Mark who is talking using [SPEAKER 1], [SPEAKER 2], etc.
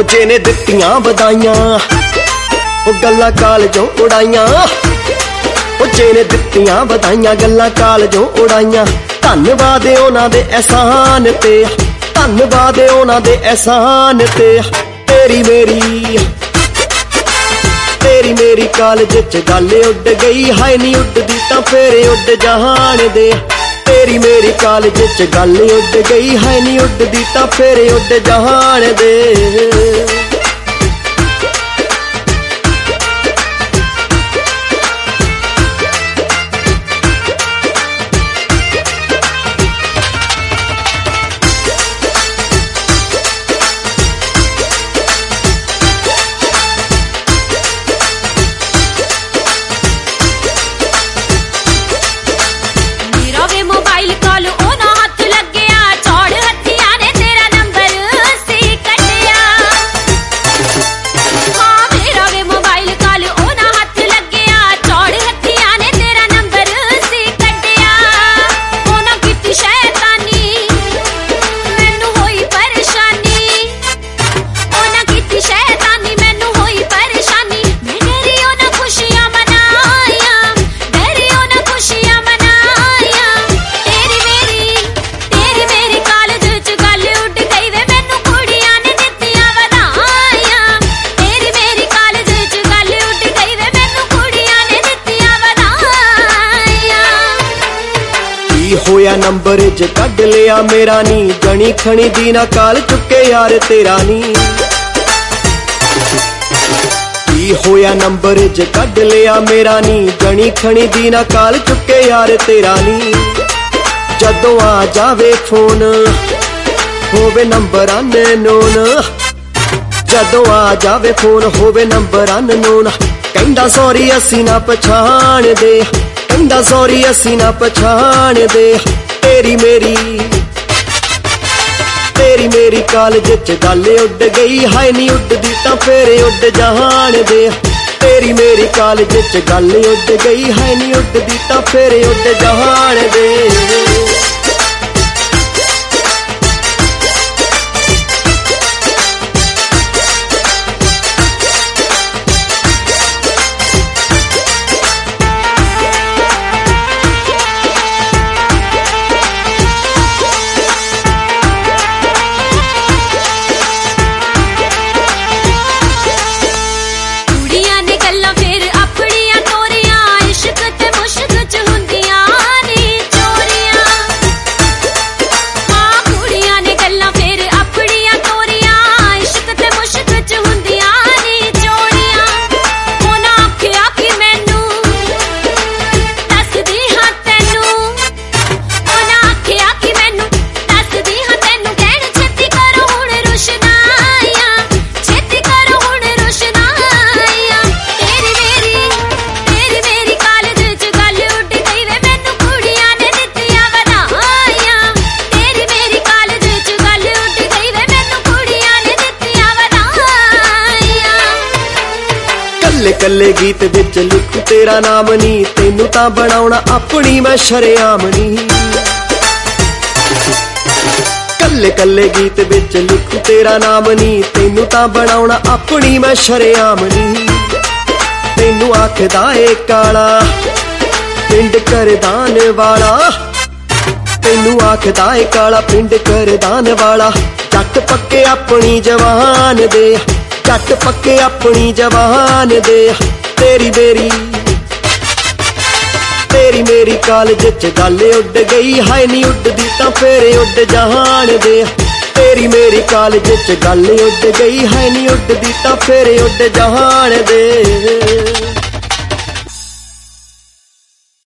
[SPEAKER 1] ਦੂਜੇ ਨੇ ਦਿੱਤੀਆਂ ਵਧਾਈਆਂ, ਉਹ ਗੱਲਾਂ ਕਾਲਜੋਂ ਉਡਾਈਆਂ। ਦੂਜੇ ਨੇ ਦਿੱਤੀਆਂ ਵਧਾਈਆਂ, ਗੱਲਾਂ ਕਾਲਜੋਂ ਉਡਾਈਆਂ। ਧੰਨਵਾਦ ਉਹਨਾਂ ਦੇ ਅਹਿਸਾਨ ਤੇ, ਧੰਨਵਾਦ ਉਹਨਾਂ ਦੇ ਅਹਿਸਾਨ ਤੇ। ਤੇਰੀ ਮੇਰੀ ਕਾਲਜ ਚ ਗੱਲ ਉੱਡ ਗਈ, ਹਾਏ ਨੀ ਉੱਡਦੀ ਤਾਂ ਫੇਰ ਉੱਡ ਜਹਾਨ ਦੇ। ਤੇਰੀ ਮੇਰੀ ਕਾਲਜ ਚ ਗੱਲ ਉੱਡ ਗਈ, ਹਾਏ ਨੀ ਉੱਡਦੀ ਤਾਂ ਫੇਰ ਉੱਡ ਜਹਾਨ ਦੇ। ਹੋਇਆ ਨੰਬਰ ਚ ਕੱਢ ਲਿਆ ਮੇਰਾ ਨੀ, ਜਣੀ ਖਣੀ ਦੀ ਨਾ ਕਾਲ ਚੁੱਕੇ ਯਾਰ ਤੇਰਾ ਨੀ। ਕੀ ਹੋਇਆ ਨੰਬਰ ਚ ਕੱਢ ਲਿਆ ਮੇਰਾ ਨੀ, ਜਣੀ ਖਣੀ ਦੀ ਨਾ ਕਾਲ ਚੁੱਕੇ ਯਾਰ ਤੇਰਾ ਨੀ। ਜਦੋਂ ਆ ਜਾਵੇ ਫੋਨ ਹੋਵੇ ਨੰਬਰ ਅਨਨੋਨ, ਜਦੋਂ ਆ ਜਾਵੇ ਫੋਨ ਹੋਵੇ ਨੰਬਰ ਅਨਨੋਨ। ਕਹਿੰਦਾ ਸੌਰੀ ਅਸੀਂ ਨਾ ਪਛਾਣਦੇ, ਕਹਿੰਦਾ ਸੌਰੀ ਅਸੀਂ ਨਾ ਪਛਾਣਦੇ। ਤੇਰੀ ਮੇਰੀ ਕਾਲਜ ਚ ਗੱਲ ਉੱਡ ਗਈ, ਹਾਏ ਨੀ ਉੱਡਦੀ ਤਾਂ ਫੇਰ ਉੱਡ ਜਹਾਨ ਦੇ। ਤੇਰੀ ਮੇਰੀ ਕਾਲਜ ਚ ਗੱਲ ਉੱਡ ਗਈ, ਹਾਏ ਨੀ ਉੱਡਦੀ ਤਾਂ ਫੇਰ ਉੱਡ ਜਹਾਨ ਦੇ। ਕੱਲੇ ਕੱਲੇ ਗੀਤ ਵਿੱਚ ਲਿਖੂ ਤੇਰਾ ਨਾਮ ਨੀ, ਤੈਨੂੰ ਤਾਂ ਬਣਾਉਣਾ ਆਪਣੀ ਮੈਂ ਸ਼ਰੇਆਮ ਨੀ। ਕੱਲੇ ਕੱਲੇ ਗੀਤ ਵਿੱਚ ਲਿਖੂ ਤੇਰਾ ਨਾਮ ਨੀ, ਤੈਨੂੰ ਤਾਂ ਬਣਾਉਣਾ ਆਪਣੀ ਮੈਂ ਸ਼ਰੇਆਮ ਨੀ। ਤੈਨੂੰ ਆਖਦਾ ਏ ਕਾਲਾ ਪਿੰਡ ਕਰਦਾਨ ਵਾਲਾ, ਤੈਨੂੰ ਆਖਦਾ ਏ ਕਾਲਾ ਪਿੰਡ ਕਰਦਾਨ ਵਾਲਾ। ਜੱਟ ਪੱਕੇ ਆਪਣੀ ਜਵਾਨ ਦੇ, ਜੱਟ ਪੱਕੇ ਆਪਣੀ ਜਵਾਨ ਦੇ। ਤੇਰੀ ਮੇਰੀ ਕਾਲਜ ਚ ਗੱਲ ਉੱਡ ਗਈ, ਹਾਏ ਨੀ ਉੱਡਦੀ ਤਾਂ ਫੇਰ ਉੱਡ ਜਹਾਨ ਦੇ। ਤੇਰੀ ਮੇਰੀ ਕਾਲਜ ਚ ਗੱਲ ਉੱਡ ਗਈ, ਹਾਏ ਨੀ ਉੱਡਦੀ ਤਾਂ ਫੇਰ ਉੱਡ ਜਹਾਨ ਦੇ।